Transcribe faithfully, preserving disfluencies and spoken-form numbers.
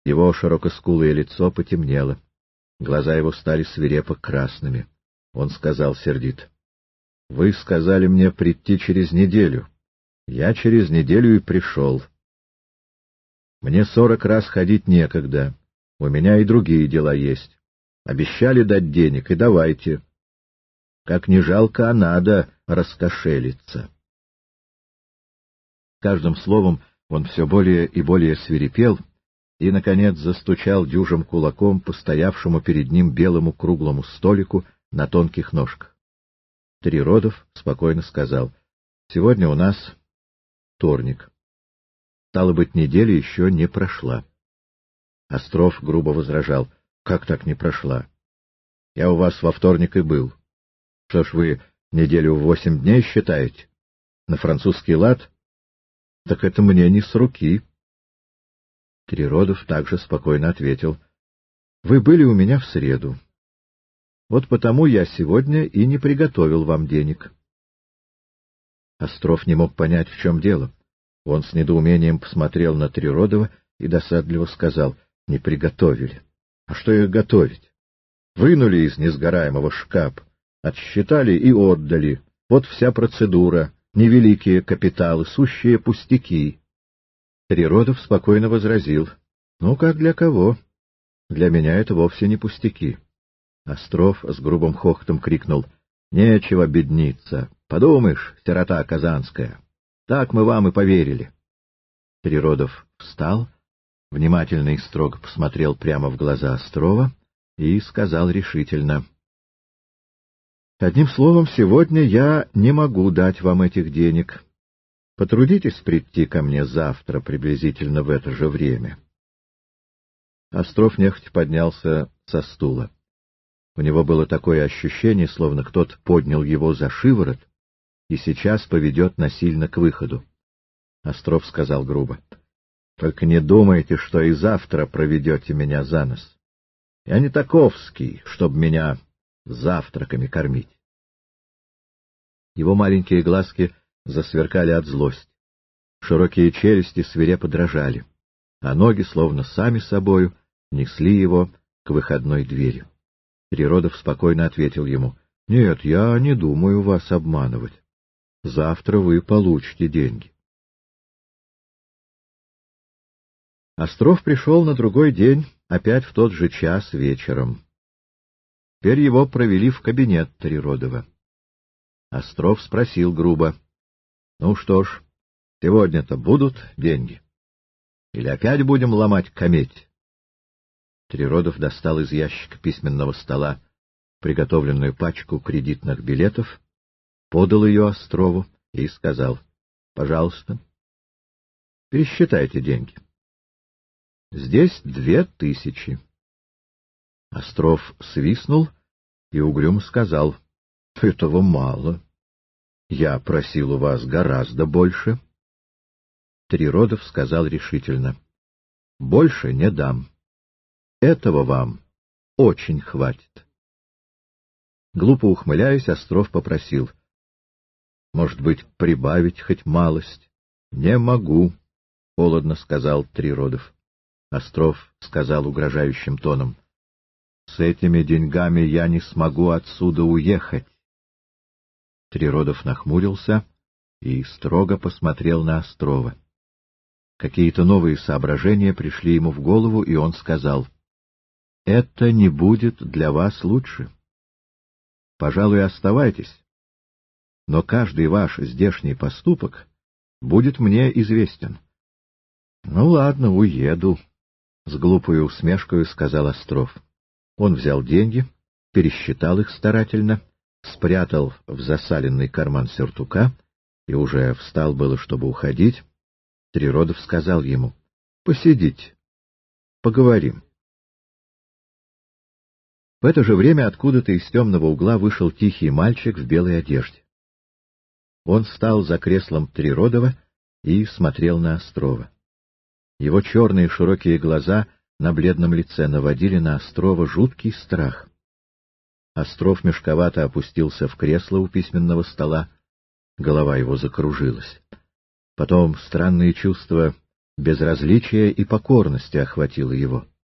Его широкоскулое лицо потемнело. Глаза его стали свирепо красными. Он сказал сердито: — Вы сказали мне прийти через неделю. Я через неделю и пришел. Мне сорок раз ходить некогда. У меня и другие дела есть. Обещали дать денег, и давайте. Как не жалко, а надо раскошелиться. Каждым словом он все более и более свирепел и, наконец, застучал дюжим кулаком по стоявшему перед ним белому круглому столику на тонких ножках. Триродов спокойно сказал: — Сегодня у нас вторник. Стало быть, неделя еще не прошла. Остров грубо возражал: — Как так не прошла? Я у вас во вторник и был. Что ж, вы неделю в восемь дней считаете? На французский лад? Так это мне не с руки. Триродов также спокойно ответил: — Вы были у меня в среду. Вот потому я сегодня и не приготовил вам денег. Остров не мог понять, в чем дело. Он с недоумением посмотрел на Триродова и досадливо сказал: — Не приготовили. А что их готовить? Вынули из несгораемого шкафа, отсчитали и отдали. Вот вся процедура, невеликие капиталы, сущие пустяки. Триродов спокойно возразил: — Ну, как для кого? Для меня это вовсе не пустяки. Остров с грубым хохотом крикнул: — Нечего бедниться. Подумаешь, сирота казанская. Так мы вам и поверили. Триродов встал, внимательно и строго посмотрел прямо в глаза Острова и сказал решительно: — Одним словом, сегодня я не могу дать вам этих денег. Потрудитесь прийти ко мне завтра приблизительно в это же время. Остров нехотя поднялся со стула. У него было такое ощущение, словно кто-то поднял его за шиворот и сейчас поведет насильно к выходу. Остров сказал грубо: — Только не думайте, что и завтра проведете меня за нос. Я не таковский, чтобы меня завтраками кормить. Его маленькие глазки засверкали от злости. Широкие челюсти свирепо дрожали, а ноги, словно сами собою, несли его к выходной двери. Триродов спокойно ответил ему: — Нет, я не думаю вас обманывать. Завтра вы получите деньги. Остров пришел на другой день, опять в тот же час вечером. Теперь его провели в кабинет Триродова. Остров спросил грубо: — Ну что ж, сегодня-то будут деньги? Или опять будем ломать кометь? Триродов достал из ящика письменного стола приготовленную пачку кредитных билетов, подал ее Острову и сказал: — Пожалуйста, пересчитайте деньги. Здесь две тысячи. Остров свистнул и угрюмо сказал: — Этого мало. Я просил у вас гораздо больше. Триродов сказал решительно: — Больше не дам. Этого вам очень хватит. Глупо ухмыляясь, Остров попросил: — Может быть, прибавить хоть малость? — Не могу, — холодно сказал Триродов. Остров сказал угрожающим тоном: — С этими деньгами я не смогу отсюда уехать. Триродов нахмурился и строго посмотрел на Острова. Какие-то новые соображения пришли ему в голову, и он сказал: — Это не будет для вас лучше. Пожалуй, оставайтесь, но каждый ваш здешний поступок будет мне известен. — Ну, ладно, уеду, — с глупой усмешкой сказал Остров. Он взял деньги, пересчитал их старательно, спрятал в засаленный карман сюртука и уже встал было, чтобы уходить. Триродов сказал ему: — Посидите, поговорим. В это же время откуда-то из темного угла вышел тихий мальчик в белой одежде. Он стал за креслом Триродова и смотрел на Острова. Его черные широкие глаза на бледном лице наводили на Острова жуткий страх. Остров мешковато опустился в кресло у письменного стола, голова его закружилась. Потом странные чувства Безразличие и покорность охватило его.